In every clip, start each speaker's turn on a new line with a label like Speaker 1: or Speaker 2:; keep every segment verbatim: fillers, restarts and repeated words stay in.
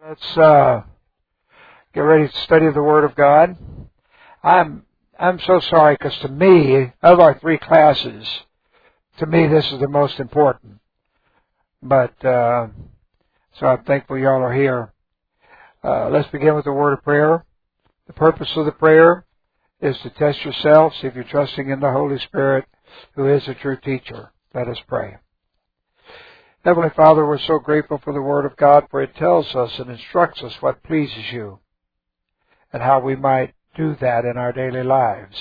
Speaker 1: Let's uh, get ready to study the Word of God. I'm I'm so sorry because to me, of our three classes, to me this is the most important. But uh, so I'm thankful y'all are here. Uh, let's begin with the word of prayer. The purpose of the prayer is to test yourself, see if you're trusting in the Holy Spirit, who is a true teacher. Let us pray. Heavenly Father, we're so grateful for the Word of God, for it tells us and instructs us what pleases you and how we might do that in our daily lives.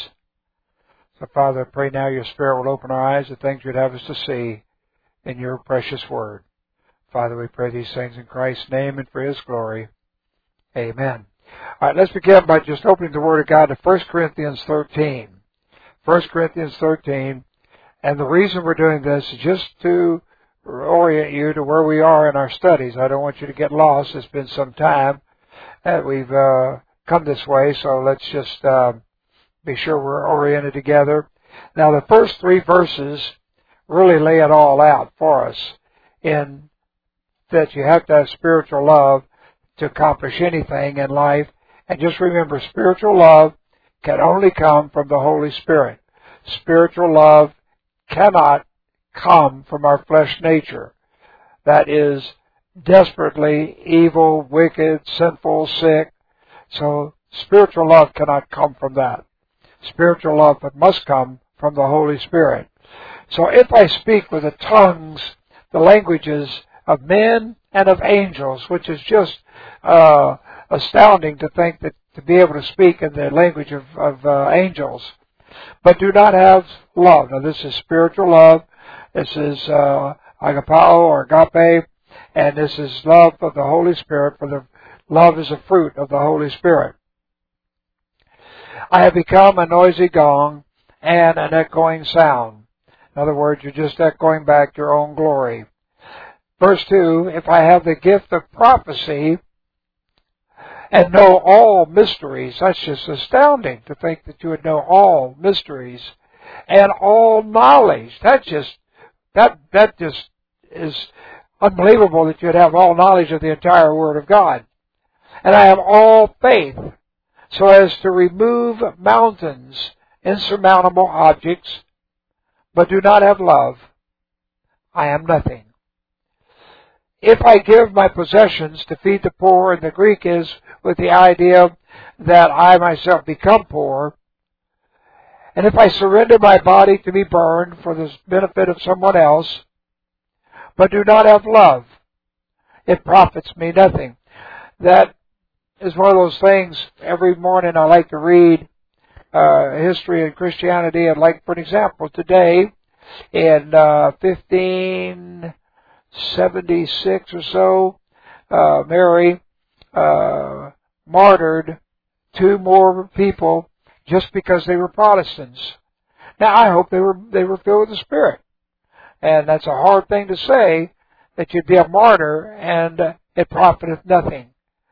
Speaker 1: So, Father, I pray now your Spirit will open our eyes to things you'd have us to see in your precious Word. Father, we pray these things in Christ's name and for His glory. Amen. All right, let's begin by just opening the Word of God to First Corinthians thirteen. First Corinthians thirteen. And the reason we're doing this is just to orient you to where we are in our studies. I don't want you to get lost. It's been some time that we've uh, come this way, so let's just uh, be sure we're oriented together. Now, the first three verses really lay it all out for us in that you have to have spiritual love to accomplish anything in life. And just remember, spiritual love can only come from the Holy Spirit. Spiritual love cannot come from our flesh nature. That is desperately evil, wicked, sinful, sick. So spiritual love cannot come from that. Spiritual love must come from the Holy Spirit. So if I speak with the tongues, the languages of men and of angels, which is just uh, astounding to think that to be able to speak in the language of, of uh, angels, but do not have love. Now this is spiritual love. This is uh, agapao or agape, and this is love of the Holy Spirit, for the love is a fruit of the Holy Spirit. I have become a noisy gong and an echoing sound. In other words, you're just echoing back your own glory. Verse two, if I have the gift of prophecy and know all mysteries, that's just astounding to think that you would know all mysteries, and all knowledge, that's just That that just is unbelievable that you'd have all knowledge of the entire Word of God. And I have all faith, so as to remove mountains, insurmountable objects, but do not have love, I am nothing. If I give my possessions to feed the poor, and the Greek is with the idea that I myself become poor, and if I surrender my body to be burned for the benefit of someone else, but do not have love, it profits me nothing. That is one of those things, every morning I like to read uh, history of Christianity. I'd like, for an example, today in uh, fifteen seventy-six or so, uh, Mary uh, martyred two more people just because they were Protestants. Now, I hope they were they were filled with the Spirit. And that's a hard thing to say, that you'd be a martyr and uh, it profiteth nothing.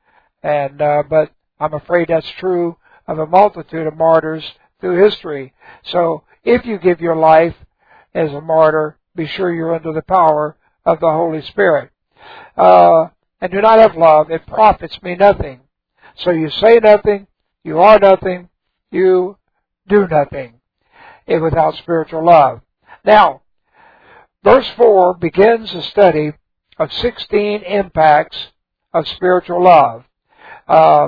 Speaker 1: And uh, but I'm afraid that's true of a multitude of martyrs through history. So if you give your life as a martyr, be sure you're under the power of the Holy Spirit. Uh, and do not have love, it profits me nothing. So you say nothing, you are nothing, you do nothing without spiritual love. Now, verse four begins a study of sixteen impacts of spiritual love. Uh,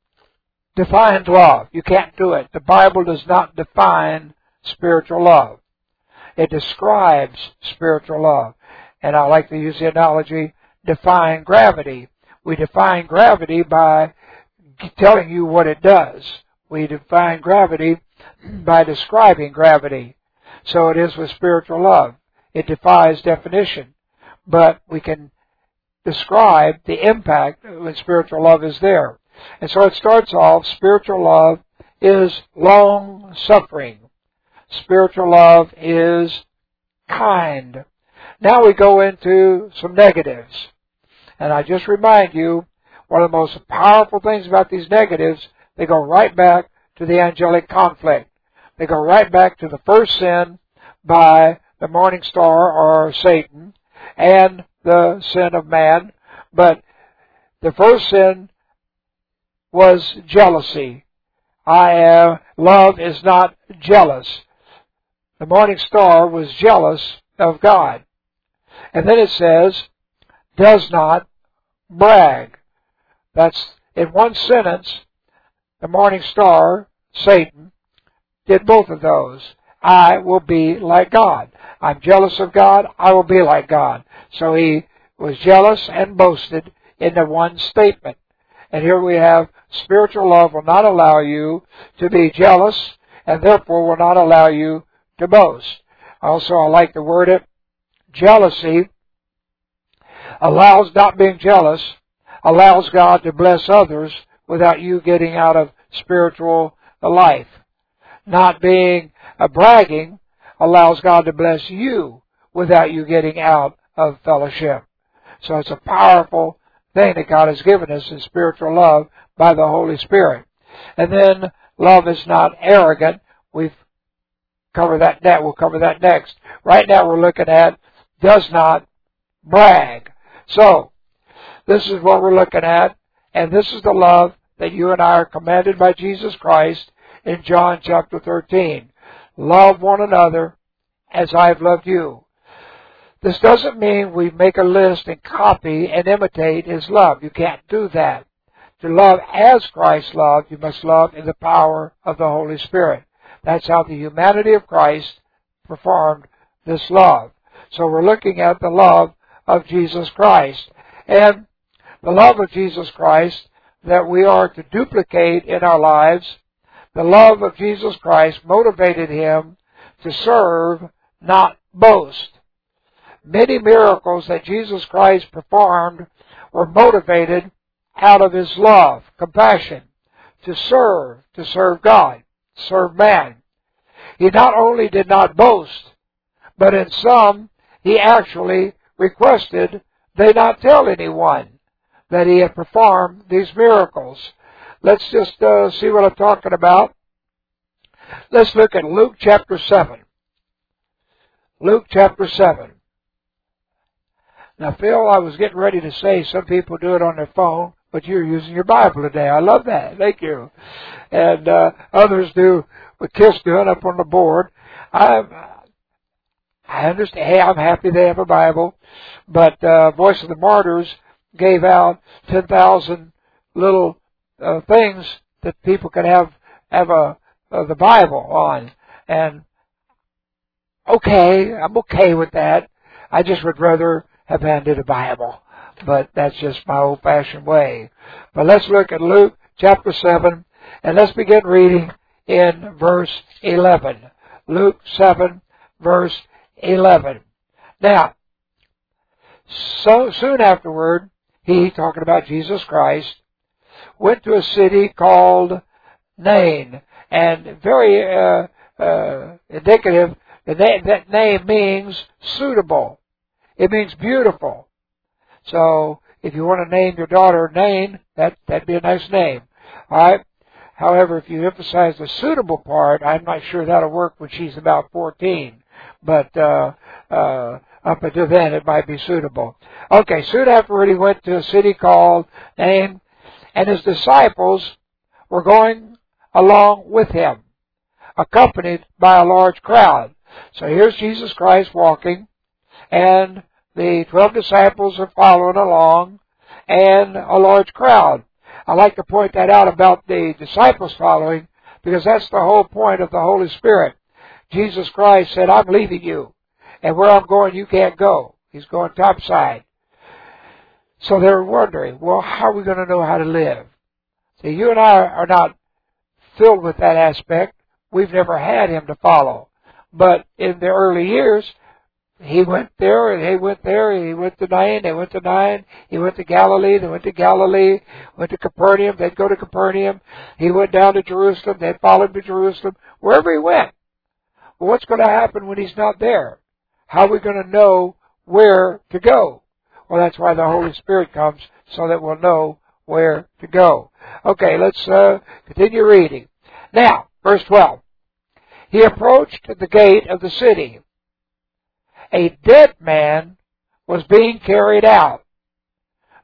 Speaker 1: defined love. You can't do it. The Bible does not define spiritual love. It describes spiritual love. And I like to use the analogy, define gravity. We define gravity by telling you what it does. We define gravity by describing gravity. So it is with spiritual love. It defies definition. But we can describe the impact when spiritual love is there. And so it starts off, spiritual love is long-suffering. Spiritual love is kind. Now we go into some negatives. And I just remind you, one of the most powerful things about these negatives, they go right back to the angelic conflict. They go right back to the first sin by the morning star or Satan and the sin of man. But The first sin was jealousy. I am, love is not jealous. The morning star was jealous of God. And then it says, does not brag. That's in one sentence, the morning star, Satan, did both of those. I will be like God. I'm jealous of God, I will be like God. So he was jealous and boasted in the one statement. And here we have spiritual love will not allow you to be jealous, and therefore will not allow you to boast. Also, I like the word it. Jealousy allows, not being jealous, allows God to bless others without you getting out of spiritual life. Not being a bragging allows God to bless you without you getting out of fellowship. So it's a powerful thing that God has given us in spiritual love by the Holy Spirit. And then love is not arrogant. We've covered that next. We'll cover that next. Right now we're looking at does not brag. So this is what we're looking at, and this is the love that you and I are commanded by Jesus Christ in John chapter thirteen. Love one another as I've loved you. This doesn't mean we make a list and copy and imitate His love. You can't do that. To love as Christ loved, you must love in the power of the Holy Spirit. That's how the humanity of Christ performed this love. So we're looking at the love of Jesus Christ. And the love of Jesus Christ that we are to duplicate in our lives, the love of Jesus Christ motivated Him to serve, not boast. Many miracles that Jesus Christ performed were motivated out of His love, compassion, to serve, to serve God, serve man. He not only did not boast, but in some, He actually requested they not tell anyone that He had performed these miracles. Let's just uh, see what I'm talking about. Let's look at Luke chapter seven. Luke chapter seven. Now, Phil, I was getting ready to say some people do it on their phone, but you're using your Bible today. I love that. Thank you. And uh, others do with Kiss doing up on the board. I I understand. Hey, I'm happy they have a Bible, but uh, Voice of the Martyrs gave out ten thousand little uh, things that people can have have a uh, the Bible on. And okay, I'm okay with that. I just would rather have handed a Bible, but that's just my old-fashioned way. But let's look at Luke chapter seven, and let's begin reading in verse eleven. Luke seven, verse eleven. Now, so soon afterward, he, talking about Jesus Christ, went to a city called Nain, and very uh, uh, indicative, that, that name means suitable. It means beautiful. So, if you want to name your daughter Nain, that, that'd be a nice name. Alright? However, if you emphasize the suitable part, I'm not sure that'll work when she's about fourteen. But, uh, uh, up until then, it might be suitable. Okay, soon afterward, he went to a city called Nain, and his disciples were going along with him, accompanied by a large crowd. So here's Jesus Christ walking, and the twelve disciples are following along, and a large crowd. I like to point that out about the disciples following, because that's the whole point of the Holy Spirit. Jesus Christ said, I'm leaving you, and where I'm going, you can't go. He's going topside. So they're wondering, well, how are we going to know how to live? See, you and I are not filled with that aspect. We've never had Him to follow. But in the early years, He went there, and he went there, and he went to Nain, they went to Nain, he went to Galilee, they went to Galilee, went to Capernaum, they'd go to Capernaum, he went down to Jerusalem, they'd follow him to Jerusalem, wherever he went. Well, what's going to happen when He's not there? How are we going to know where to go? Well, that's why the Holy Spirit comes, so that we'll know where to go. Okay, let's uh, continue reading. Now, verse twelve. He approached the gate of the city. A dead man was being carried out,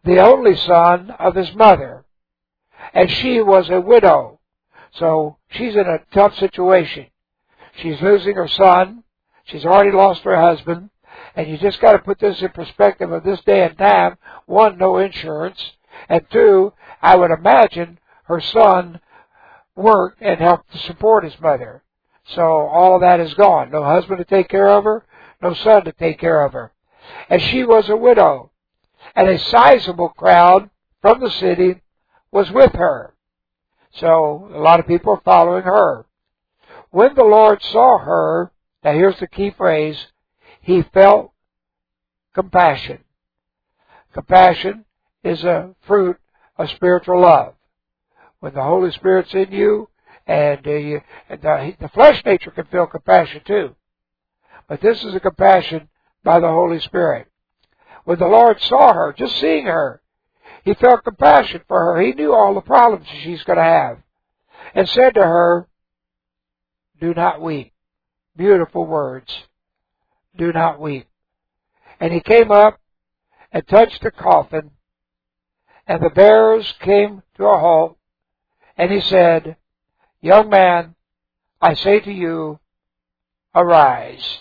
Speaker 1: the only son of his mother. And she was a widow. So she's in a tough situation. She's losing her son. She's already lost her husband. And you just got to put this in perspective of this day and time. One, no insurance. And two, I would imagine her son worked and helped to support his mother. So all of that is gone. No husband to take care of her. No son to take care of her. And she was a widow. And a sizable crowd from the city was with her. So a lot of people are following her. When the Lord saw her, now here's the key phrase, He felt compassion. Compassion is a fruit of spiritual love. When the Holy Spirit's in you, and, uh, you, and the, the flesh nature can feel compassion too. But this is a compassion by the Holy Spirit. When the Lord saw her, just seeing her, He felt compassion for her. He knew all the problems she's going to have. And said to her, do not weep. Beautiful words. Do not weep. And He came up and touched the coffin, and the bearers came to a halt, and He said, young man, I say to you, arise.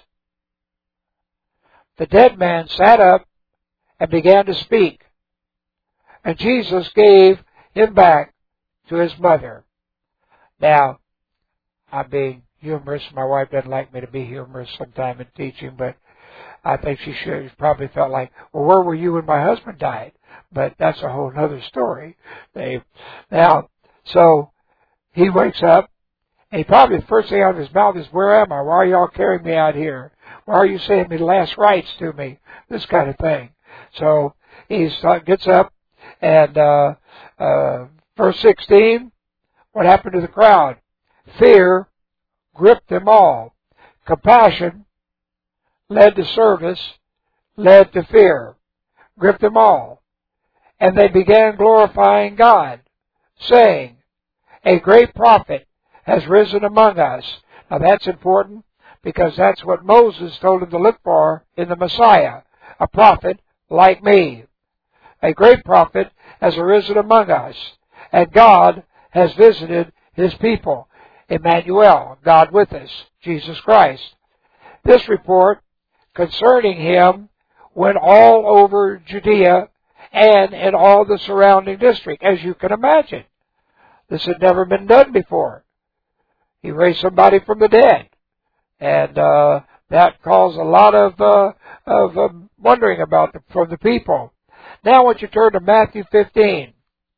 Speaker 1: The dead man sat up and began to speak. And Jesus gave him back to his mother. Now, I'm being humorous. My wife doesn't like me to be humorous sometime in teaching, but I think she should she probably felt like, well, where were you when my husband died? But that's a whole other story. They, now, so he wakes up, and he probably the first thing out of his mouth is, where am I? Why are y'all carrying me out here? Why are you saying me last rites to me? This kind of thing. So he gets up, and uh, uh, verse sixteen, what happened to the crowd? Fear gripped them all. Compassion led to service, led to fear, gripped them all. And they began glorifying God, saying, a great prophet has risen among us. Now that's important, because that's what Moses told them to look for in the Messiah, a prophet like me. A great prophet has arisen among us, and God has visited His people. Emmanuel, God with us, Jesus Christ. This report concerning Him went all over Judea and in all the surrounding district, as you can imagine. This had never been done before. He raised somebody from the dead. And uh, that caused a lot of uh, of uh, wondering about the, from the people. Now I want you to turn to Matthew fifteen.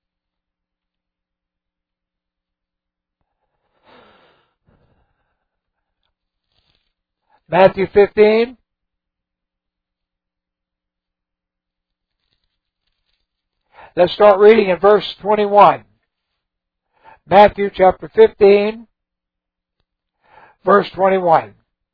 Speaker 1: Matthew fifteen. Let's start reading in verse twenty-one. Matthew chapter fifteen, verse twenty-one.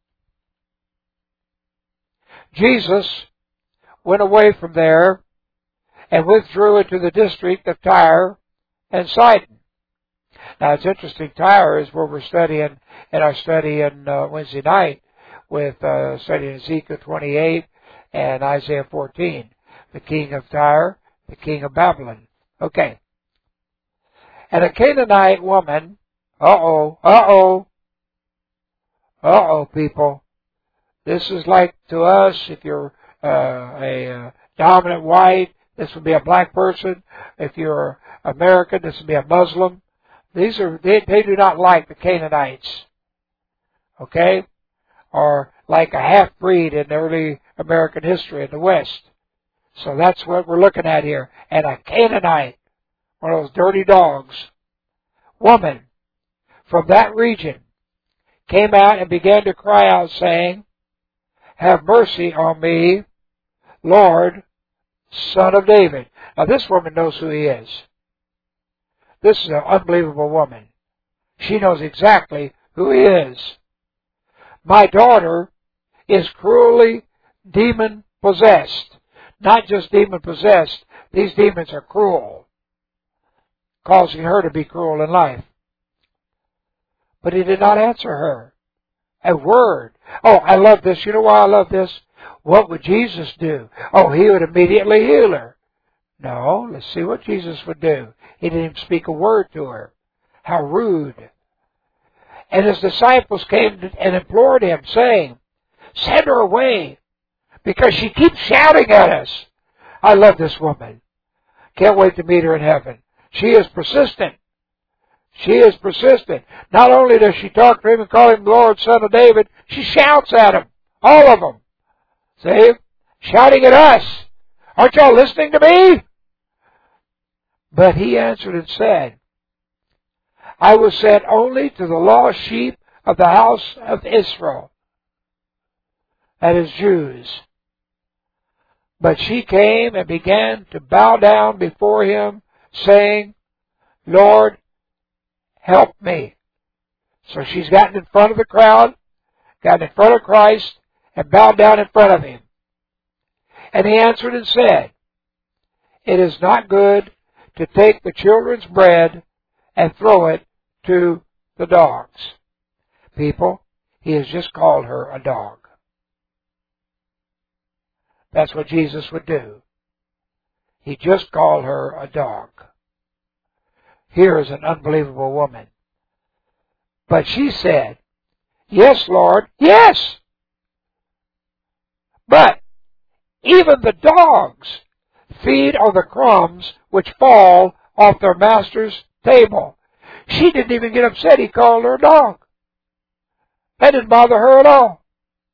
Speaker 1: Jesus went away from there and withdrew into the district of Tyre and Sidon. Now it's interesting, Tyre is where we're studying in our study on uh, Wednesday night with uh, studying Ezekiel twenty-eight and Isaiah fourteen. The king of Tyre, the king of Babylon. Okay. And a Canaanite woman, uh-oh, uh-oh, uh-oh, people. This is like to us, if you're uh, a uh, dominant white, this would be a black person. If you're American, this would be a Muslim. These are, they, they do not like the Canaanites. Okay? Or like a half-breed in early American history in the West. So that's what we're looking at here. And a Canaanite, one of those dirty dogs, woman from that region, came out and began to cry out, saying, have mercy on me, Lord, Son of David. Now this woman knows who He is. This is an unbelievable woman. She knows exactly who He is. My daughter is cruelly demon-possessed. Not just demon-possessed, these demons are cruel, causing her to be cruel in life. But He did not answer her. A word. Oh, I love this. You know why I love this? What would Jesus do? Oh, He would immediately heal her. No, let's see what Jesus would do. He didn't even speak a word to her. How rude. And his disciples came and implored him, saying, send her away, because she keeps shouting at us. I love this woman. Can't wait to meet her in heaven. She is persistent. She is persistent. Not only does she talk to him and call him Lord, Son of David, she shouts at him. All of them. See? Shouting at us. Aren't y'all listening to me? But he answered and said, I was sent only to the lost sheep of the house of Israel. That is Jews. But she came and began to bow down before him, saying, Lord, help me. So she's gotten in front of the crowd, gotten in front of Christ, and bowed down in front of him. And he answered and said, it is not good to take the children's bread and throw it to the dogs. People, he has just called her a dog. That's what Jesus would do. He just called her a dog. Here is an unbelievable woman. But she said, yes, Lord, yes. But even the dogs feed on the crumbs which fall off their master's table. She didn't even get upset. He called her a dog. That didn't bother her at all.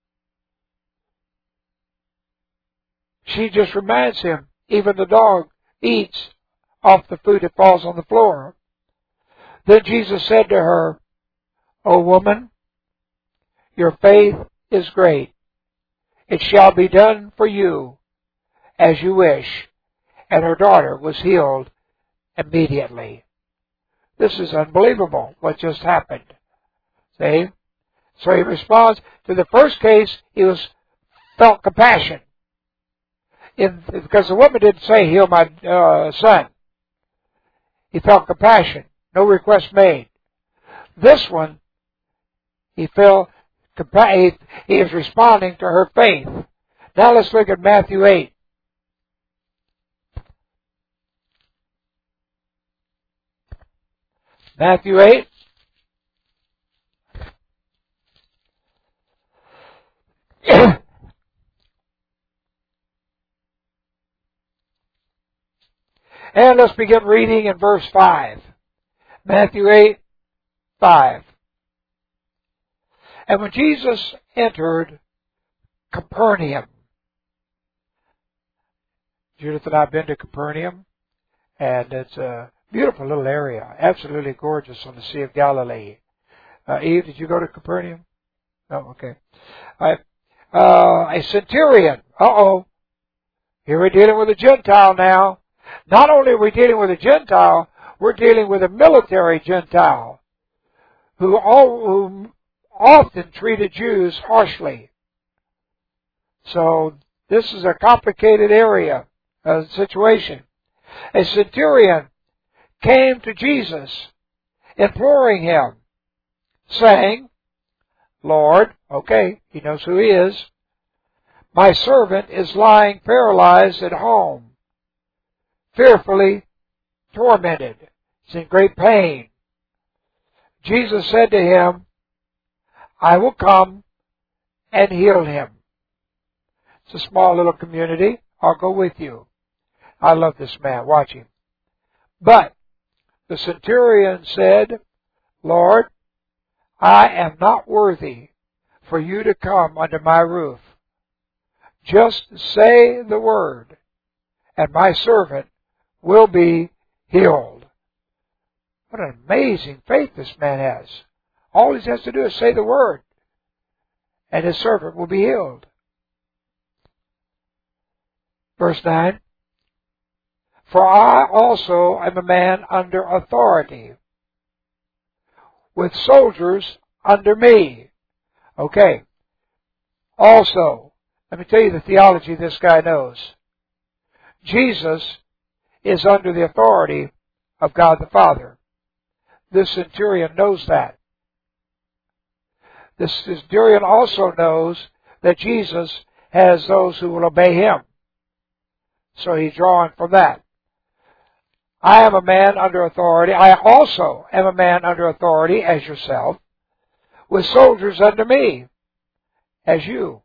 Speaker 1: She just reminds him, even the dog eats off the food that falls on the floor. Then Jesus said to her, O woman, your faith is great. It shall be done for you as you wish. And her daughter was healed immediately. This is unbelievable what just happened. See? So he responds to the first case, he was felt compassion. In, because the woman didn't say, heal my uh, son. He felt compassion. No request made. This one, he felt compa- he, he is responding to her faith. Now let's look at Matthew eight. Matthew eight. And let's begin reading in verse five. Matthew eight, five. And when Jesus entered Capernaum, Judith and I have been to Capernaum, and it's a beautiful little area, absolutely gorgeous on the Sea of Galilee. Uh, Eve, did you go to Capernaum? Oh, okay. All right. Uh, a centurion. Uh-oh. Here we're dealing with a Gentile now. Not only are we dealing with a Gentile, we're dealing with a military Gentile who, all, who often treated Jews harshly. So this is a complicated area, uh, situation. A centurion came to Jesus, imploring him, saying, Lord, okay, he knows who he is, my servant is lying paralyzed at home, fearfully tormented. He's in great pain. Jesus said to him, I will come and heal him. It's a small little community. I'll go with you. I love this man. Watch him. But the centurion said, Lord, I am not worthy for you to come under my roof. Just say the word, and my servant will be healed. What an amazing faith this man has. All he has to do is say the word, and his servant will be healed. Verse nine. For I also am a man under authority, with soldiers under me. Okay. Also, let me tell you the theology this guy knows. Jesus is under the authority of God the Father. This centurion knows that. This centurion also knows that Jesus has those who will obey him. So he's drawing from that. I am a man under authority. I also am a man under authority as yourself, with soldiers under me as you.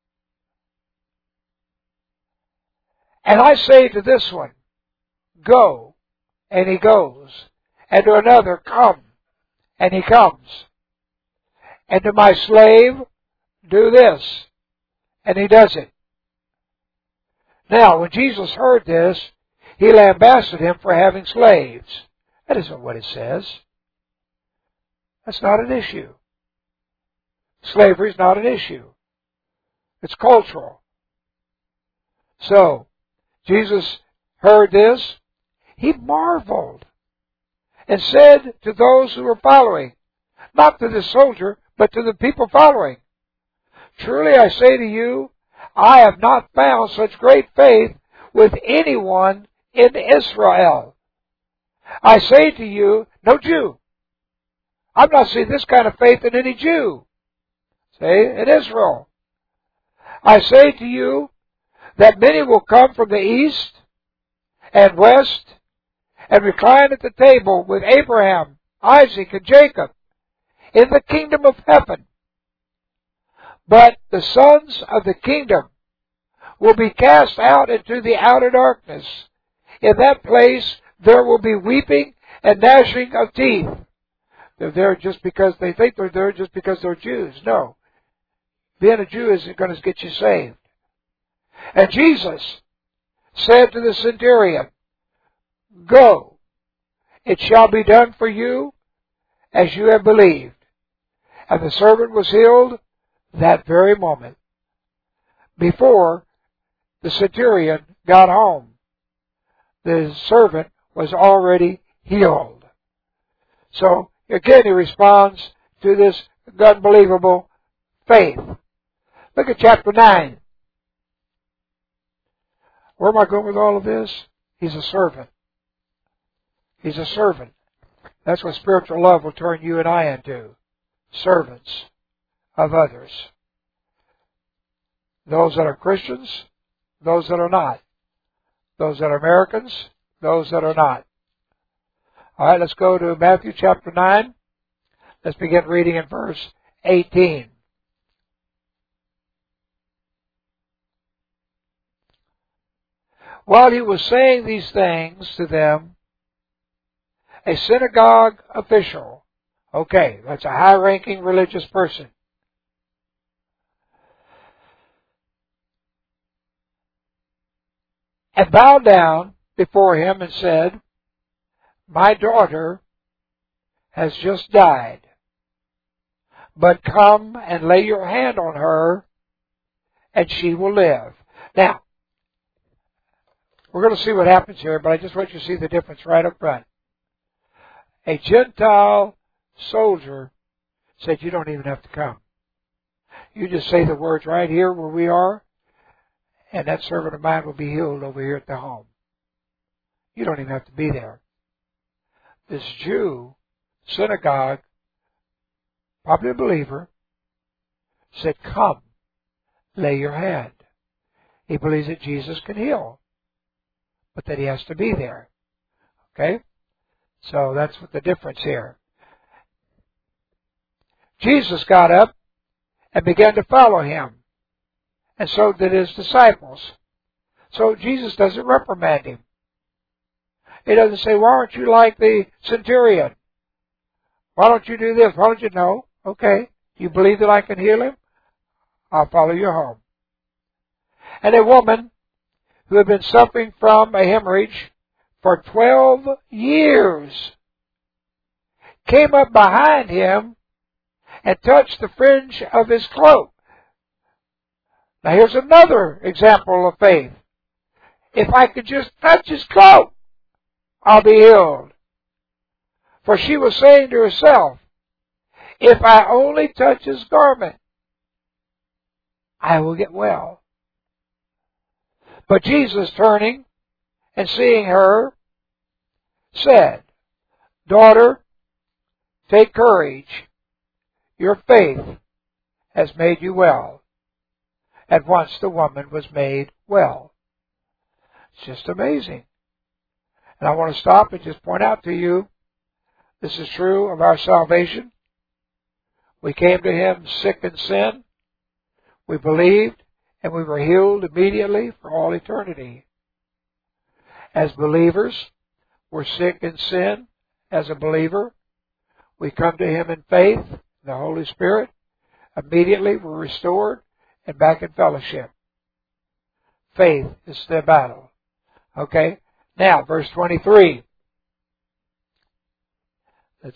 Speaker 1: And I say to this one, go, and he goes. And to another, come, and he comes. And to my slave, do this, and he does it. Now, when Jesus heard this, he lambasted him for having slaves. That isn't what it says. That's not an issue. Slavery is not an issue. It's cultural. So, Jesus heard this. He marveled and said to those who were following, not to the soldier, but to the people following, truly I say to you, I have not found such great faith with anyone in Israel. I say to you, no Jew. I've not seen this kind of faith in any Jew. Say, in Israel. I say to you that many will come from the east and west and recline at the table with Abraham, Isaac, and Jacob in the kingdom of heaven. But the sons of the kingdom will be cast out into the outer darkness. In that place there will be weeping and gnashing of teeth. They're there just because they think they're there just because they're Jews. No. Being a Jew isn't going to get you saved. And Jesus said to the centurion, go, it shall be done for you as you have believed. And the servant was healed that very moment, before the centurion got home. The servant was already healed. So, again, he responds to this unbelievable faith. Look at chapter nine. Where am I going with all of this? He's a servant. He's a servant. That's what spiritual love will turn you and I into. Servants of others. Those that are Christians, those that are not. Those that are Americans, those that are not. All right, let's go to Matthew chapter nine. Let's begin reading in verse eighteen. While he was saying these things to them, a synagogue official, okay, that's a high-ranking religious person, and bowed down before him and said, my daughter has just died, but come and lay your hand on her, and she will live. Now, we're going to see what happens here, but I just want you to see the difference right up front. A Gentile soldier said, you don't even have to come. You just say the words right here where we are, and that servant of mine will be healed over here at the home. You don't even have to be there. This Jew, synagogue, probably a believer, said, come, lay your hand. He believes that Jesus can heal, but that he has to be there. Okay? So that's what the difference here. Jesus got up and began to follow him, and so did his disciples. So Jesus doesn't reprimand him. He doesn't say, why aren't you like the centurion? Why don't you do this? Why don't you know? Okay, you believe that I can heal him? I'll follow you home. And a woman who had been suffering from a hemorrhage for twelve years came up behind him and touched the fringe of his cloak. Now here's another example of faith. If I could just touch his cloak, I'll be healed. For she was saying to herself, if I only touch his garment, I will get well. But Jesus, turning and seeing her, said, daughter, take courage. Your faith has made you well. At once the woman was made well. It's just amazing. And I want to stop and just point out to you, this is true of our salvation. We came to Him sick in sin. We believed, and we were healed immediately for all eternity. As believers, we're sick in sin. As a believer, we come to Him in faith, the Holy Spirit. Immediately, we're restored and back in fellowship. Faith is the battle. Okay? Now, verse twenty-three. Let's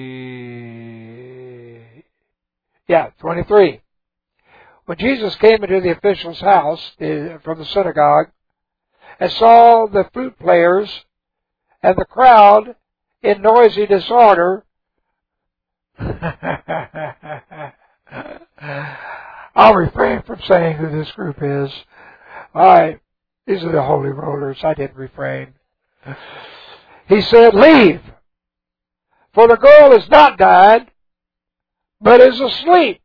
Speaker 1: see. Yeah, twenty-three. When Jesus came into the official's house from the synagogue and saw the flute players and the crowd in noisy disorder, I'll refrain from saying who this group is. All right, these are the holy rollers. I didn't refrain. He said, "Leave, for the girl is not died, but is asleep."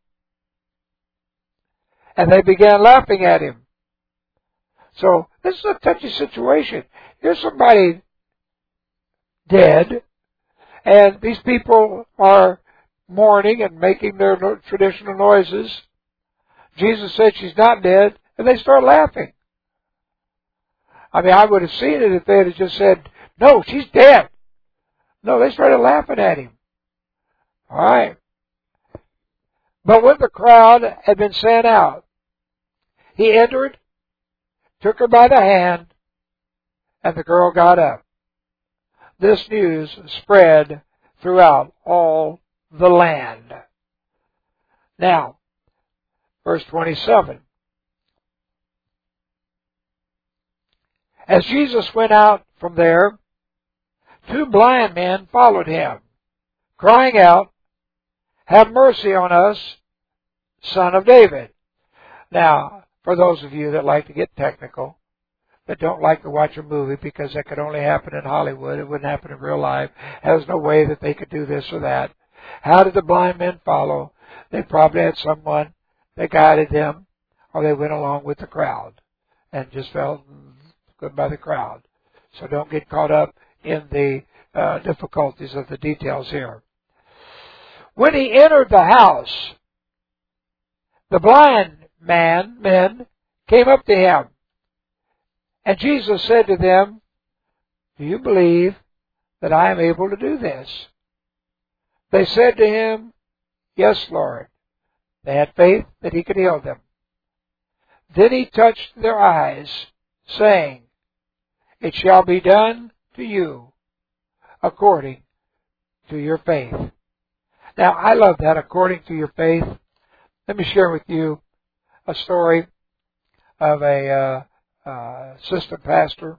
Speaker 1: And they began laughing at him. So this is a touchy situation. Here's somebody dead, and these people are mourning and making their traditional noises. Jesus said she's not dead, and they start laughing. I mean, I would have seen it if they had just said, "No, she's dead." No, they started laughing at him. All right. But when the crowd had been sent out, he entered, took her by the hand, and the girl got up. This news spread throughout all the land. Now, verse twenty-seven. As Jesus went out from there, two blind men followed him, crying out, "Have mercy on us, Son of David." Now, for those of you that like to get technical, that don't like to watch a movie because that could only happen in Hollywood, it wouldn't happen in real life, there's no way that they could do this or that. How did the blind men follow? They probably had someone that guided them, or they went along with the crowd and just felt good by the crowd. So don't get caught up in the uh, difficulties of the details here. When he entered the house, the blind man, men, came up to him. And Jesus said to them, "Do you believe that I am able to do this?" They said to him, "Yes, Lord." They had faith that he could heal them. Then he touched their eyes, saying, "It shall be done to you according to your faith." Now, I love that, according to your faith. Let me share with you a story of a uh, uh, assistant pastor.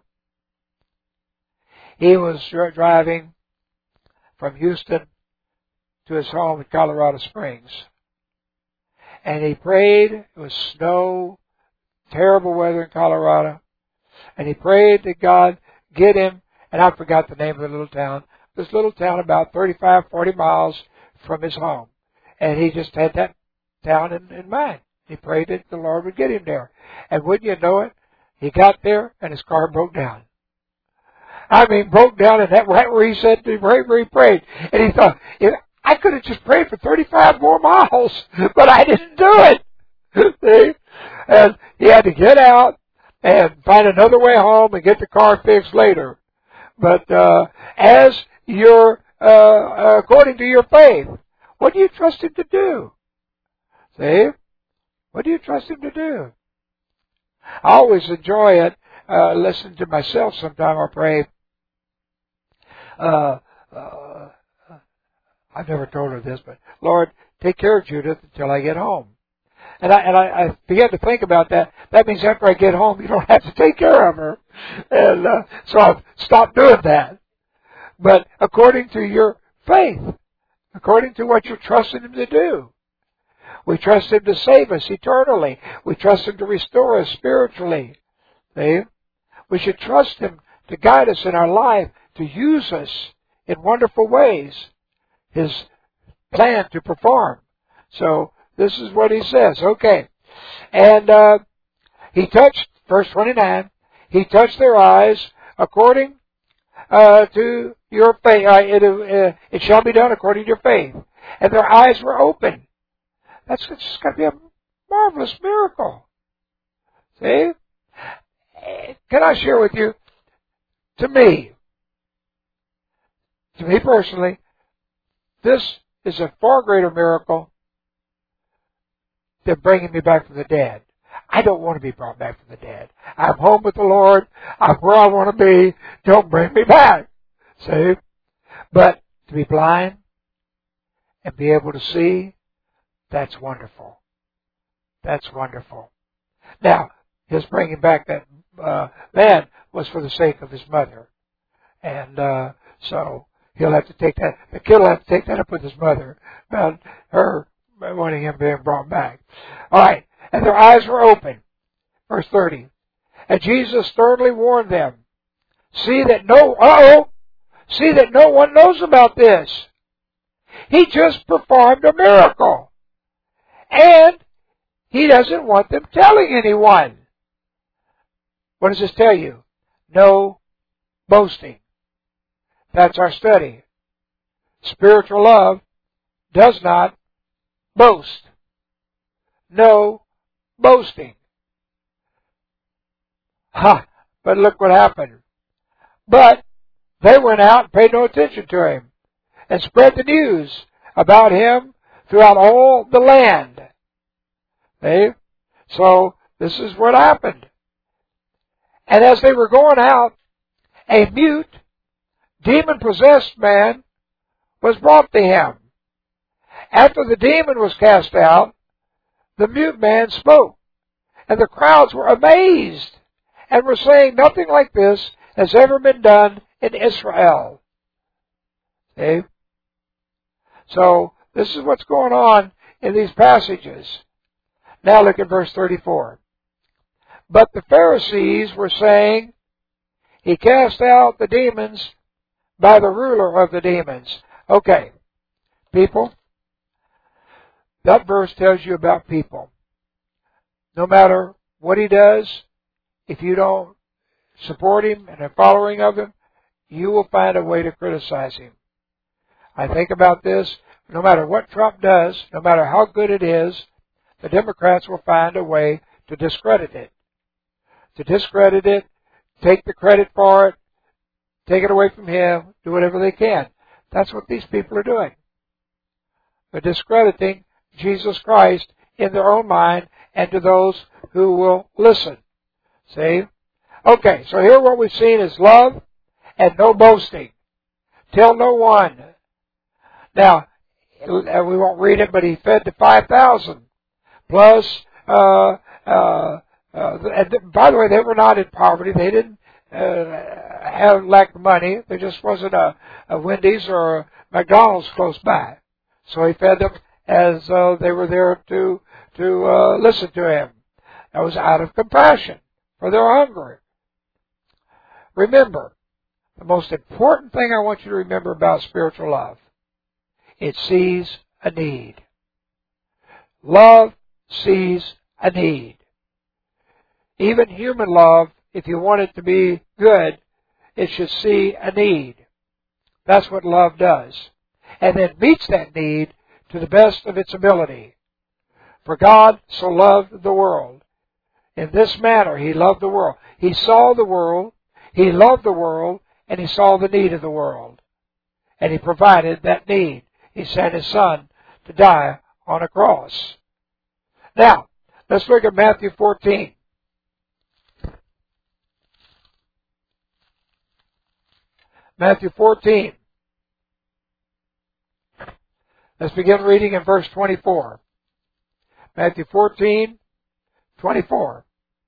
Speaker 1: He was driving from Houston to his home in Colorado Springs. And he prayed. It was snow, terrible weather in Colorado. And he prayed that God get him, and I forgot the name of the little town. This little town about thirty-five, forty miles from his home. And he just had that town in, in mind. He prayed that the Lord would get him there. And wouldn't you know it, he got there and his car broke down. I mean, broke down, and that right where he said to right where he prayed. And he thought, if I could have just prayed for thirty-five more miles, but I didn't do it. See? And he had to get out and find another way home and get the car fixed later. But uh, as you're, uh, according to your faith, what do you trust Him to do? See? What do you trust Him to do? I always enjoy it. Uh, listen to myself sometime I pray. Uh, uh, I've never told her this, but Lord, take care of Judith until I get home. And I, and I, I began to think about that. That means after I get home, you don't have to take care of her. And uh, so I've stopped doing that. But according to your faith, according to what you're trusting Him to do, we trust Him to save us eternally. We trust Him to restore us spiritually. See? We should trust Him to guide us in our life, to use us in wonderful ways. His plan to perform. So this is what he says. Okay. And uh, he touched, verse twenty-nine, he touched their eyes according uh, to your faith. Uh, it, uh, it shall be done according to your faith. And their eyes were open. That's it's got to be a marvelous miracle. See? Can I share with you? To me, to me personally, this is a far greater miracle than bringing me back from the dead. I don't want to be brought back from the dead. I'm home with the Lord. I'm where I want to be. Don't bring me back. See? But to be blind and be able to see, that's wonderful. That's wonderful. Now, his bringing back that uh, man was for the sake of his mother. And uh, so he'll have to take that, the kid will have to take that up with his mother about her wanting him being brought back. All right. And their eyes were open. Verse thirty. And Jesus sternly warned them, see that no, uh-oh, see that no one knows about this. He just performed a miracle. And he doesn't want them telling anyone. What does this tell you? No boasting. That's our study. Spiritual love does not boast. No boasting. Ha! But look what happened. But they went out and paid no attention to him and spread the news about him throughout all the land. See? So this is what happened. And as they were going out, a mute, demon-possessed man was brought to him. After the demon was cast out, the mute man spoke, and the crowds were amazed and were saying, nothing like this has ever been done in Israel. See? So this is what's going on in these passages. Now look at verse thirty-four. But the Pharisees were saying, he cast out the demons by the ruler of the demons. Okay, people, that verse tells you about people. No matter what he does, if you don't support him and are following of him, you will find a way to criticize him. I think about this, no matter what Trump does, no matter how good it is, the Democrats will find a way to discredit it. To discredit it, take the credit for it, take it away from him, do whatever they can. That's what these people are doing. They're discrediting Jesus Christ in their own mind and to those who will listen. See? Okay, so here what we've seen is love and no boasting. Tell no one. Now, we won't read it, but he fed the five thousand. Plus, uh, uh, uh, and by the way, they were not in poverty. They didn't uh, have lack of money. There just wasn't a, a Wendy's or a McDonald's close by. So he fed them as uh, they were there to to uh, listen to him. That was out of compassion for their hunger. Remember, the most important thing I want you to remember about spiritual love, it sees a need. Love sees a need. Even human love, if you want it to be good, it should see a need. That's what love does. And then meets that need to the best of its ability. For God so loved the world. In this manner, He loved the world. He saw the world, He loved the world, and He saw the need of the world. And He provided that need. He sent His Son to die on a cross. Now, let's look at Matthew fourteen. Matthew fourteen. Let's begin reading in verse twenty-four. Matthew fourteen, twenty-four.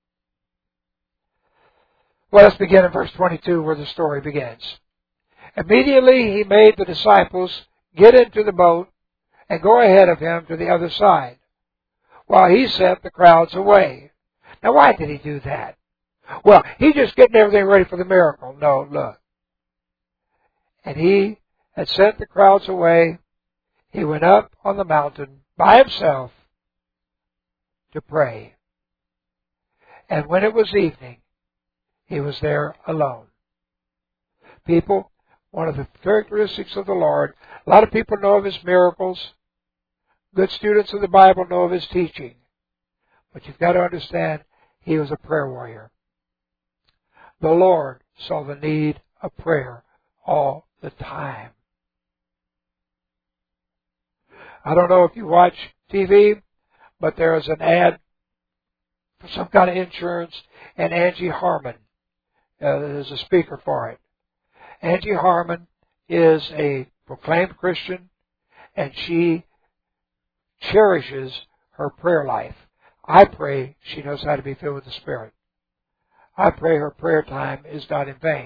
Speaker 1: Well, let's begin in verse twenty-two where the story begins. Immediately He made the disciples get into the boat and go ahead of Him to the other side, while He sent the crowds away. Now, why did He do that? Well, He's just getting everything ready for the miracle. No, look. And He had sent the crowds away. He went up on the mountain by Himself to pray. And when it was evening, He was there alone. People, one of the characteristics of the Lord, a lot of people know of His miracles. Good students of the Bible know of His teaching. But you've got to understand, He was a prayer warrior. The Lord saw the need of prayer all the time. I don't know if you watch T V, but there is an ad for some kind of insurance, and Angie Harmon uh, is a speaker for it. Angie Harmon is a proclaimed Christian, and she cherishes her prayer life. I pray she knows how to be filled with the Spirit. I pray her prayer time is not in vain.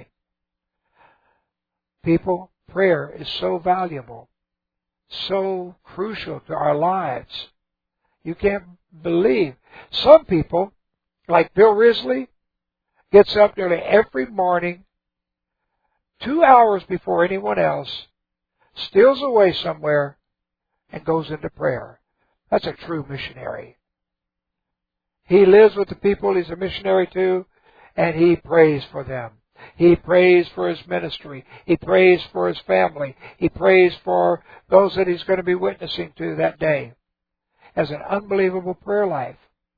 Speaker 1: People, prayer is so valuable, so crucial to our lives. You can't believe. Some people, like Bill Risley, gets up nearly every morning, two hours before anyone else, steals away somewhere, and goes into prayer. That's a true missionary. He lives with the people he's a missionary to, and he prays for them. He prays for his ministry. He prays for his family. He prays for those that he's going to be witnessing to that day. Has an unbelievable prayer life.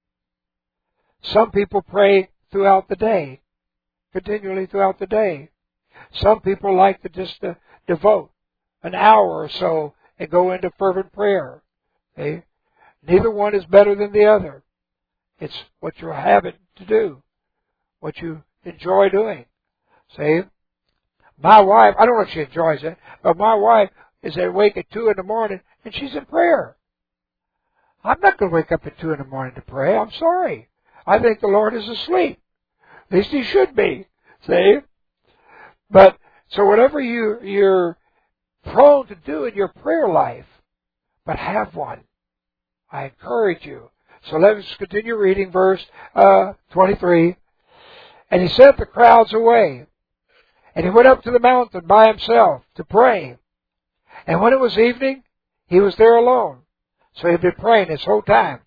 Speaker 1: Some people pray throughout the day, continually throughout the day. Some people like to just uh, devote an hour or so and go into fervent prayer. Okay? Neither one is better than the other. It's what you habit to do, what you enjoy doing. See? My wife, I don't know if she enjoys it, but my wife is awake at two in the morning and she's in prayer. I'm not going to wake up at two in the morning to pray. I'm sorry. I think the Lord is asleep. At least He should be. See? But, so whatever you, you're prone to do in your prayer life, but have one. I encourage you. So let's continue reading verse uh, twenty-three. And He sent the crowds away. And He went up to the mountain by Himself to pray. And when it was evening, He was there alone. So He'd been praying this whole time.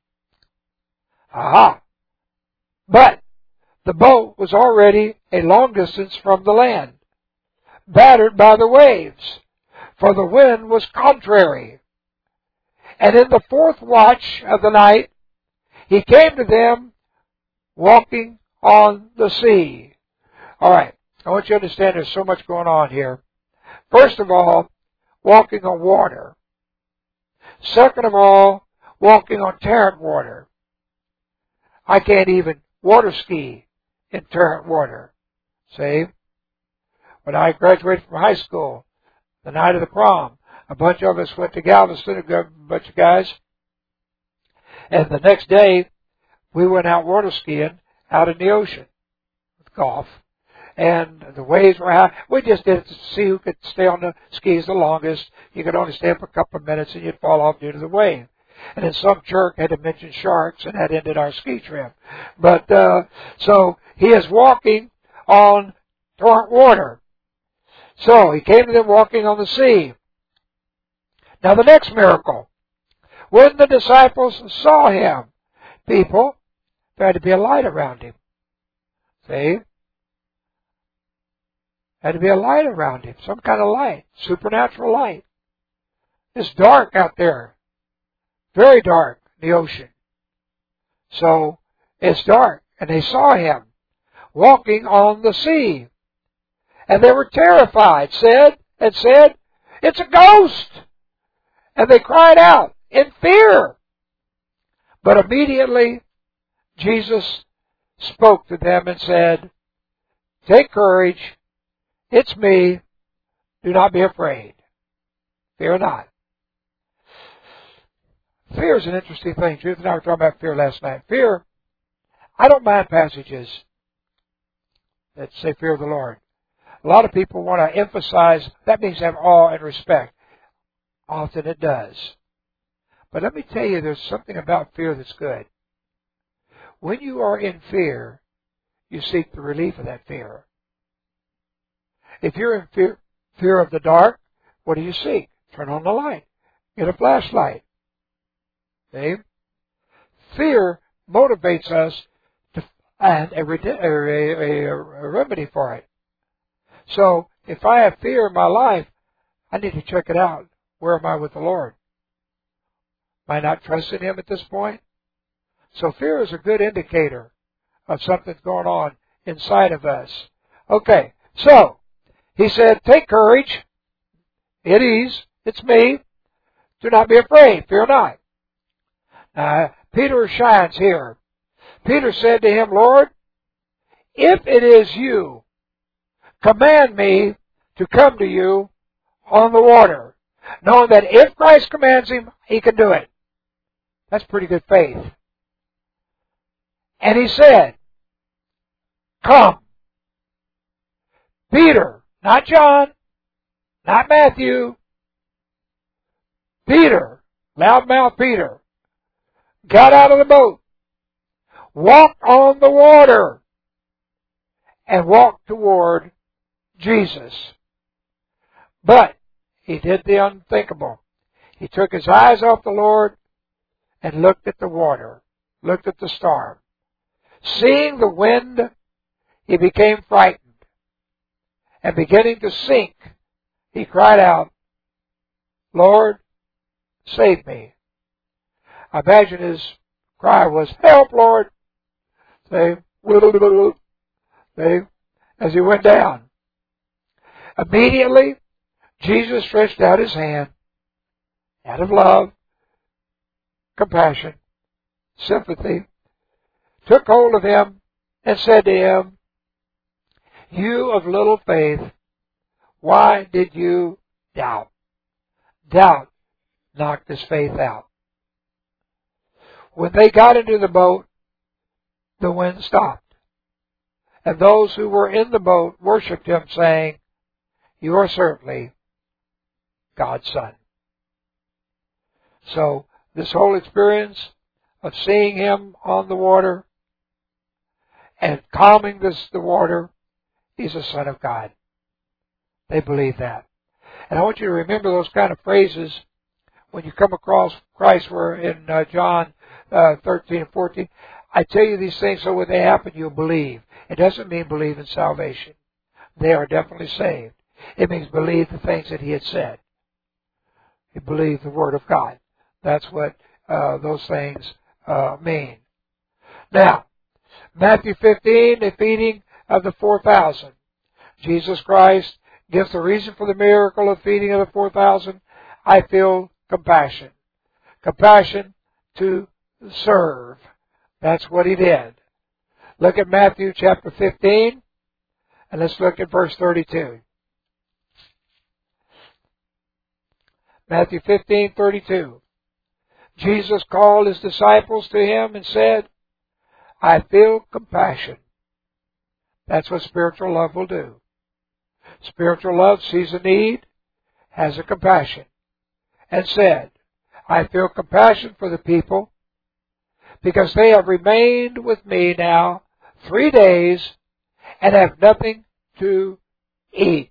Speaker 1: Aha! But the boat was already a long distance from the land, battered by the waves, for the wind was contrary. And in the fourth watch of the night, He came to them walking on the sea. All right. I want you to understand there's so much going on here. First of all, walking on water. Second of all, walking on torrent water. I can't even water ski in torrent water. See? When I graduated from high school, the night of the prom, a bunch of us went to Galveston, a bunch of guys. And the next day, we went out water skiing out in the ocean with golf. And the waves were high. We just did it to see who could stay on the skis the longest. You could only stay up a couple of minutes and you'd fall off due to the wave. And then some jerk had to mention sharks, and that ended our ski trip. But, uh, so he is walking on torrent water. So he came to them walking on the sea. Now the next miracle. When the disciples saw Him, people, there had to be a light around Him. See? Had to be a light around Him, some kind of light, supernatural light. It's dark out there, very dark, the ocean. So it's dark, and they saw Him walking on the sea, and they were terrified. Said and said, "It's a ghost!" And they cried out in fear. But immediately Jesus spoke to them and said, "Take courage. It's me. Do not be afraid. Fear not." Fear is an interesting thing. Judith and I were talking about fear last night. Fear, I don't mind passages that say fear of the Lord. A lot of people want to emphasize, that means have awe and respect. Often it does. But let me tell you, there's something about fear that's good. When you are in fear, you seek the relief of that fear. If you're in fear, fear of the dark, what do you seek? Turn on the light. Get a flashlight. See? Fear motivates us to find a, a, a, a remedy for it. So if I have fear in my life, I need to check it out. Where am I with the Lord? Am I not trusting Him at this point? So fear is a good indicator of something going on inside of us. Okay, so He said, take courage. It is. It's me. Do not be afraid. Fear not. Now, Peter shines here. Peter said to Him, Lord, if it is You, command me to come to You on the water, knowing that if Christ commands him, he can do it. That's pretty good faith. And he said, come. Peter, not John, not Matthew, Peter, loudmouth Peter, got out of the boat, walked on the water, and walked toward Jesus. But he did the unthinkable. He took his eyes off the Lord and looked at the water, looked at the storm. Seeing the wind, he became frightened. And beginning to sink, he cried out, Lord, save me. I imagine his cry was, help, Lord. Say, say, as he went down. Immediately, Jesus stretched out his hand, out of love, compassion, sympathy, took hold of him, and said to him, you of little faith, why did you doubt? Doubt knocked his faith out. When they got into the boat, the wind stopped. And those who were in the boat worshipped him, saying, you are certainly God's Son. So, this whole experience of seeing him on the water and calming this, the water, he's a Son of God. They believe that. And I want you to remember those kind of phrases when you come across Christ, where in uh, John uh, thirteen and fourteen, I tell you these things so when they happen you'll believe. It doesn't mean believe in salvation. They are definitely saved. It means believe the things that he had said. You believe the Word of God. That's what uh, those things uh, mean. Now, Matthew fifteen, the feeding of the four thousand. Jesus Christ gives the reason for the miracle of feeding of the four thousand. I feel compassion. Compassion to serve. That's what he did. Look at Matthew chapter fifteen, and let's look at verse thirty-two. Matthew fifteen, thirty-two. Jesus called his disciples to him and said, I feel compassion. That's what spiritual love will do. Spiritual love sees a need, has a compassion, and said, I feel compassion for the people because they have remained with me now three days and have nothing to eat.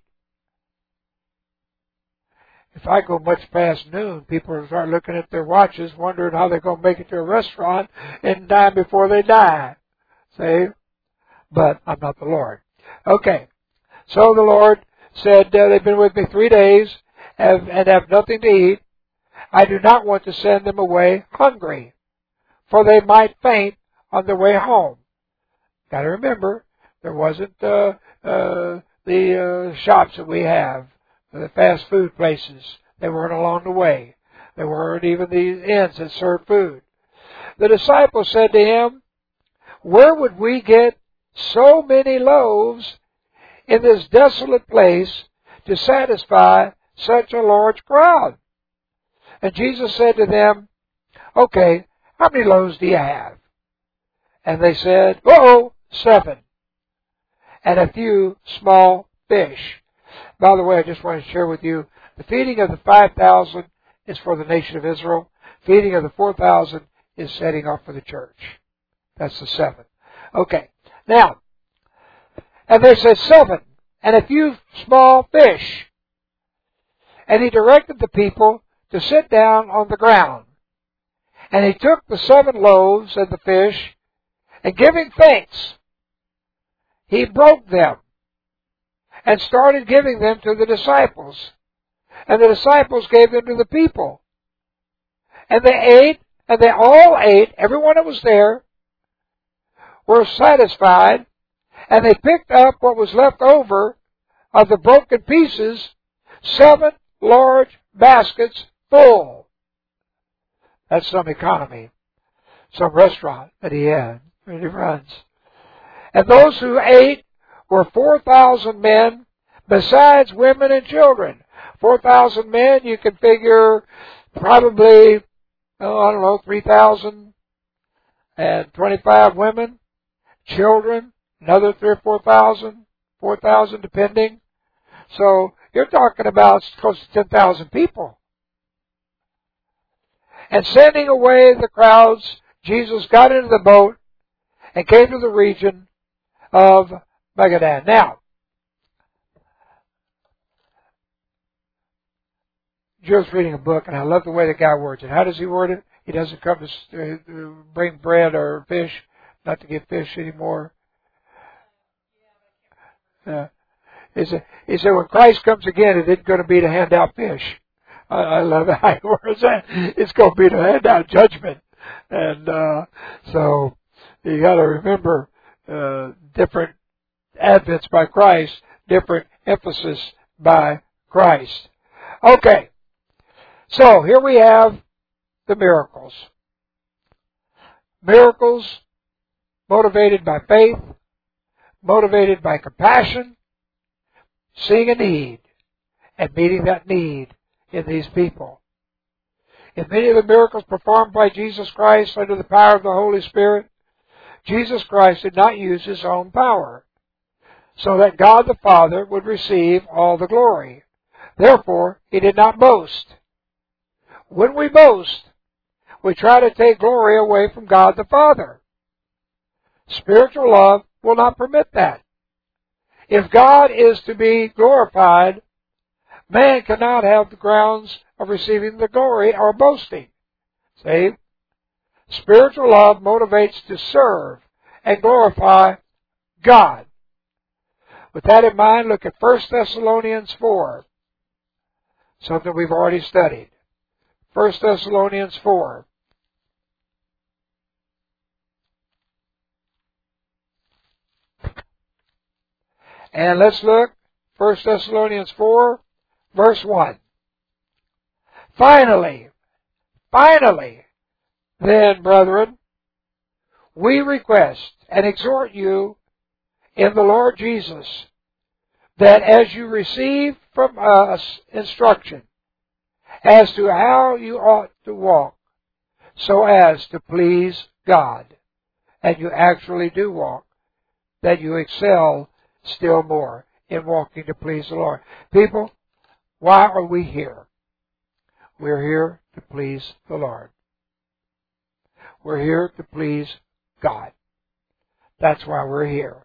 Speaker 1: If I go much past noon, people will start looking at their watches, wondering how they're going to make it to a restaurant in time before they die. See? But I'm not the Lord. Okay. So the Lord said, uh, they've been with me three days have, and have nothing to eat. I do not want to send them away hungry, for they might faint on their way home. Got to remember, there wasn't uh, uh, the uh, shops that we have, the fast food places. They weren't along the way. There weren't even the inns that served food. The disciples said to him, where would we get so many loaves in this desolate place to satisfy such a large crowd? And Jesus said to them, okay, how many loaves do you have? And they said, oh, seven. And a few small fish. By the way, I just want to share with you, the feeding of the five thousand is for the nation of Israel. Feeding of the four thousand is setting off for the church. That's the seven. Okay. Now, and they said seven, and a few small fish. And he directed the people to sit down on the ground. And he took the seven loaves and the fish, and giving thanks, he broke them, and started giving them to the disciples. And the disciples gave them to the people. And they ate, and they all ate, everyone that was there, were satisfied, and they picked up what was left over of the broken pieces, seven large baskets full. That's some economy, some restaurant that he had, that he runs. And those who ate were four thousand men, besides women and children. four thousand men, you can figure probably, oh, I don't know, three thousand and twenty-five women, children, another three or four thousand, four thousand depending. So you're talking about close to ten thousand people. And sending away the crowds, Jesus got into the boat and came to the region of Magadan. Now, Joe's reading a book, and I love the way the guy words it. How does he word it? He doesn't come to uh, bring bread or fish, not to give fish anymore. Uh, he said, he said, when Christ comes again, it isn't going to be to hand out fish. I, I love how he words that. It's going to be to hand out judgment. And uh, so you got to remember uh, different advents by Christ, different emphasis by Christ. Okay. So here we have the miracles. Miracles motivated by faith, motivated by compassion, seeing a need, and meeting that need in these people. In many of the miracles performed by Jesus Christ under the power of the Holy Spirit, Jesus Christ did not use His own power, so that God the Father would receive all the glory. Therefore, He did not boast. When we boast, we try to take glory away from God the Father. Spiritual love will not permit that. If God is to be glorified, man cannot have the grounds of receiving the glory or boasting. See? Spiritual love motivates to serve and glorify God. With that in mind, look at First Thessalonians four, something we've already studied. First Thessalonians four. And let's look, First Thessalonians four, verse one. Finally, finally, then, brethren, we request and exhort you in the Lord Jesus, that as you receive from us instruction as to how you ought to walk, so as to please God, and you actually do walk, that you excel still more in walking to please the Lord. People, why are we here? We're here to please the Lord. We're here to please God. That's why we're here.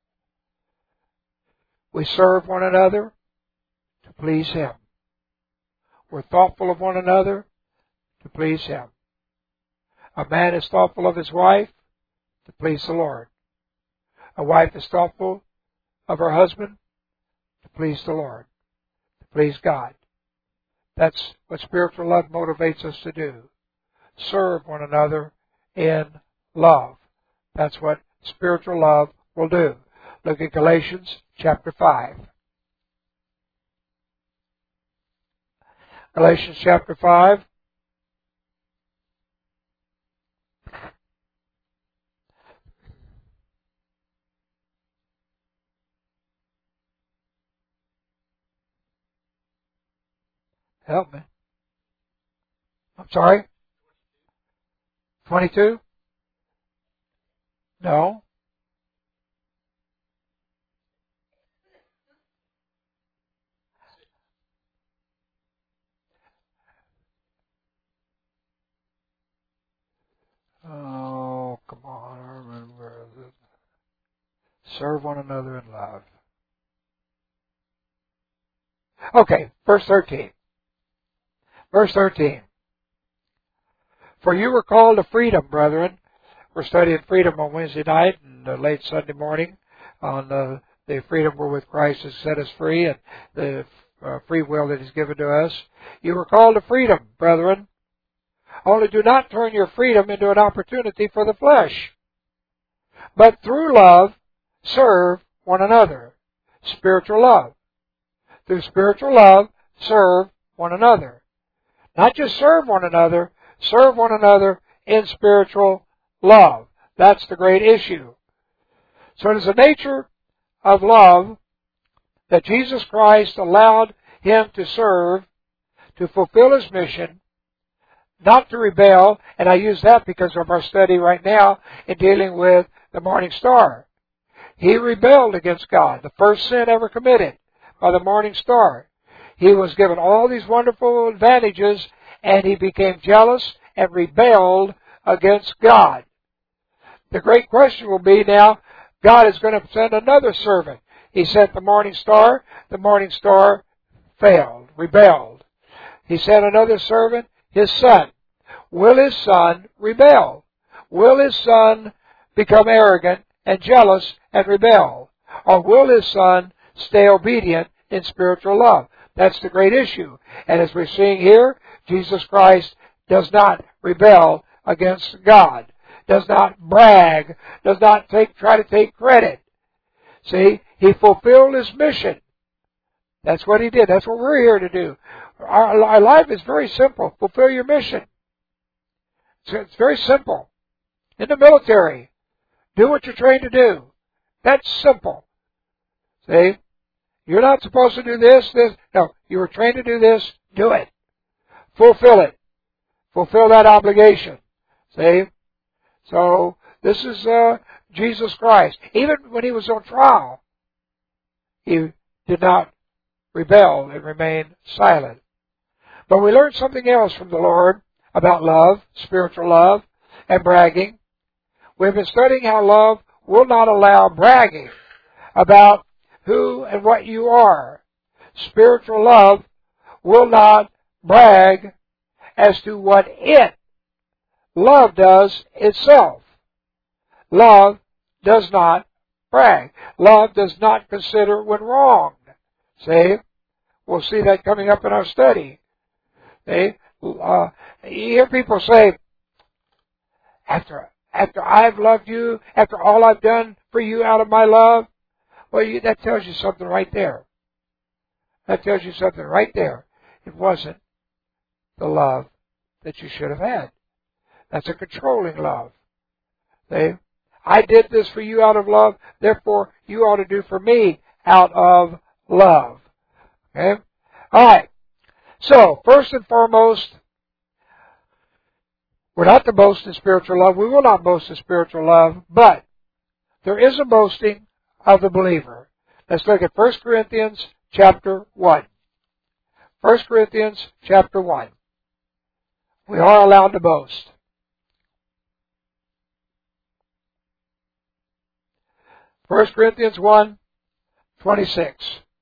Speaker 1: We serve one another to please Him. We're thoughtful of one another to please Him. A man is thoughtful of his wife to please the Lord. A wife is thoughtful of her husband to please the Lord, to please God. That's what spiritual love motivates us to do. Serve one another in love. That's what spiritual love will do. Look at Galatians chapter five. Galatians chapter five. Help me. I'm sorry? twenty-two? No. Oh, come on. I remember. Serve one another in love. Okay, verse thirteen. Verse thirteen. For you were called to freedom, brethren. We're studying freedom on Wednesday night and uh, late Sunday morning on the the freedom wherewith Christ has set us free and the uh, free will that He's given to us. You were called to freedom, brethren. Only do not turn your freedom into an opportunity for the flesh, but through love serve one another. Spiritual love. Through spiritual love, serve one another. Not just serve one another, serve one another in spiritual love. That's the great issue. So it is the nature of love that Jesus Christ allowed Him to serve, to fulfill His mission, not to rebel, and I use that because of our study right now in dealing with the morning star. He rebelled against God, the first sin ever committed by the morning star. He was given all these wonderful advantages, and he became jealous and rebelled against God. The great question will be now, God is going to send another servant. He sent the morning star. The morning star failed, rebelled. He sent another servant, His Son. Will His Son rebel? Will His Son become arrogant and jealous and rebel? Or will His Son stay obedient in spiritual love? That's the great issue. And as we're seeing here, Jesus Christ does not rebel against God, does not brag, does not take, try to take credit. See, He fulfilled His mission. That's what He did. That's what we're here to do. Our, our life is very simple. Fulfill your mission. So it's very simple. In the military, do what you're trained to do. That's simple. See? You're not supposed to do this, this. No, you were trained to do this. Do it. Fulfill it. Fulfill that obligation. See? So, this is uh, Jesus Christ. Even when He was on trial, He did not rebel and remain silent. But we learned something else from the Lord about love, spiritual love, and bragging. We've been studying how love will not allow bragging about who and what you are. Spiritual love will not brag as to what it, love does itself. Love does not brag. Love does not consider when wronged. See? We'll see that coming up in our study. See? Uh, you hear people say, after after I've loved you, after all I've done for you out of my love, well, you, that tells you something right there. That tells you something right there. It wasn't the love that you should have had. That's a controlling love. See? I did this for you out of love, therefore you ought to do for me out of love. Okay? All right. So, first and foremost, we're not to boast in spiritual love. We will not boast in spiritual love, but there is a boasting of the believer. Let's look at First Corinthians chapter one. First Corinthians chapter one. We are allowed to boast. First Corinthians one, twenty-six.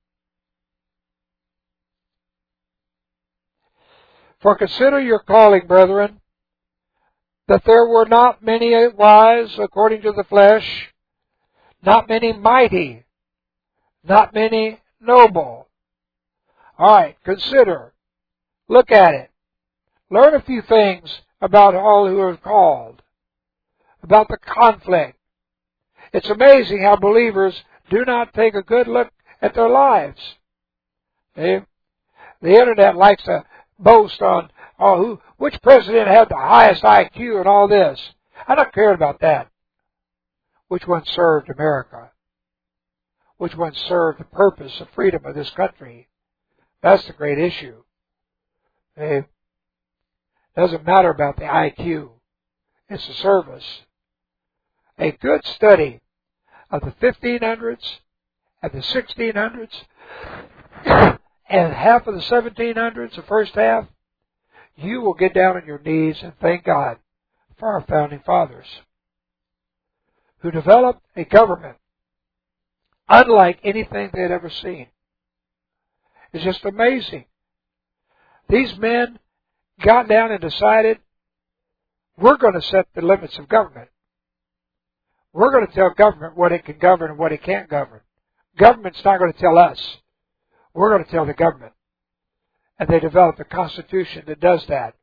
Speaker 1: For consider your calling, brethren, that there were not many wise according to the flesh, not many mighty, not many noble. All right, consider. Look at it. Learn a few things about all who are called, about the conflict. It's amazing how believers do not take a good look at their lives. See? The Internet likes to boast on, oh, who, which president had the highest I Q and all this. I don't care about that. Which one served America? Which one served the purpose of freedom of this country? That's the great issue. It doesn't matter about the I Q. It's the service. A good study of the fifteen hundreds and the sixteen hundreds and half of the seventeen hundreds, the first half, you will get down on your knees and thank God for our founding fathers who developed a government unlike anything they had ever seen. It's just amazing. These men got down and decided, we're going to set the limits of government. We're going to tell government what it can govern and what it can't govern. Government's not going to tell us. We're going to tell the government. And they developed a constitution that does that.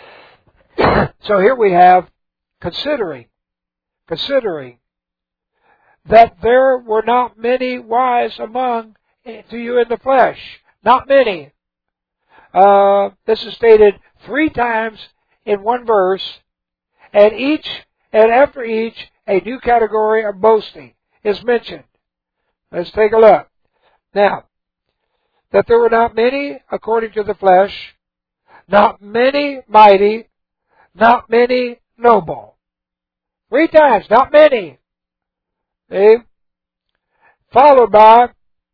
Speaker 1: So here we have considering, considering that there were not many wise among to you in the flesh. Not many. Uh, this is stated three times in one verse, and each, and after each, a new category of boasting is mentioned. Let's take a look. Now, that there were not many according to the flesh, not many mighty, not many noble. Three times, not many. See? Followed by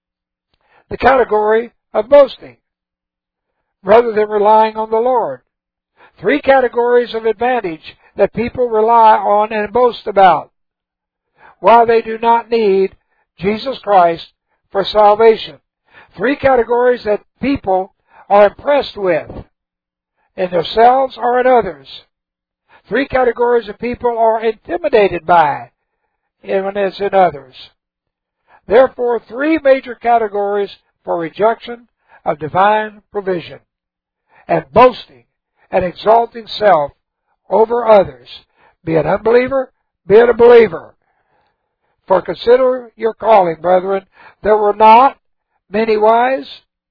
Speaker 1: the category of boasting, rather than relying on the Lord. Three categories of advantage that people rely on and boast about, while they do not need Jesus Christ for salvation. Three categories that people are impressed with in themselves or in others. Three categories of people are intimidated by when it's in others. Therefore, three major categories for rejection of divine provision and boasting and exalting self over others, be an unbeliever, be it a believer. For consider your calling, brethren. There were not many wise,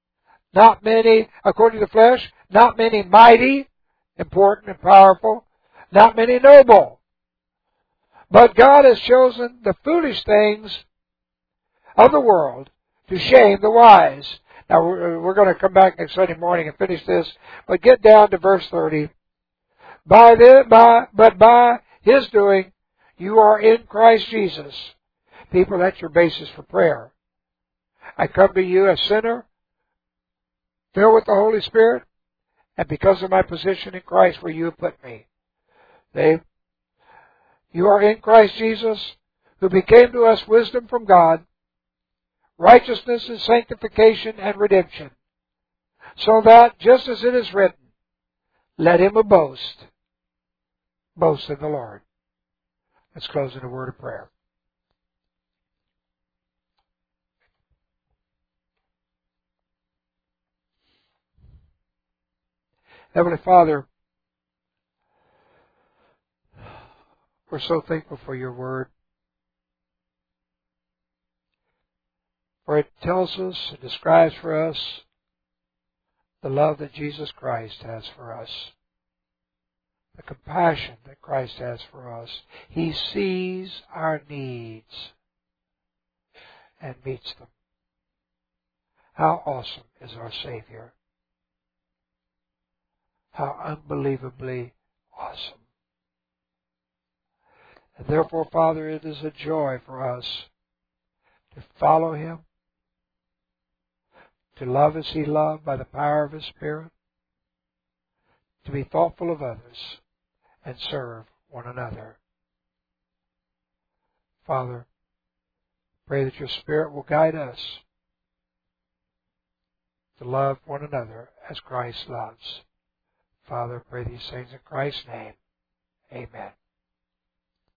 Speaker 1: not many, according to the flesh, not many mighty, important and powerful, not many noble. But God has chosen the foolish things of the world to shame the wise. Now, we're, we're going to come back next Sunday morning and finish this, but get down to verse thirty. By the, by, but by His doing, you are in Christ Jesus. People, that's your basis for prayer. I come to you a sinner, filled with the Holy Spirit, and because of my position in Christ where you have put me. See? You are in Christ Jesus, who became to us wisdom from God, righteousness and sanctification and redemption, so that, just as it is written, let him who boast, boast in the Lord. Let's close in a word of prayer. Heavenly Father, we're so thankful for your word. For it tells us, it describes for us the love that Jesus Christ has for us. The compassion that Christ has for us. He sees our needs and meets them. How awesome is our Savior. How unbelievably awesome. And therefore, Father, it is a joy for us to follow Him, to love as He loved by the power of His Spirit, to be thoughtful of others, and serve one another. Father, pray that your Spirit will guide us to love one another as Christ loves. Father, pray these things in Christ's name. Amen.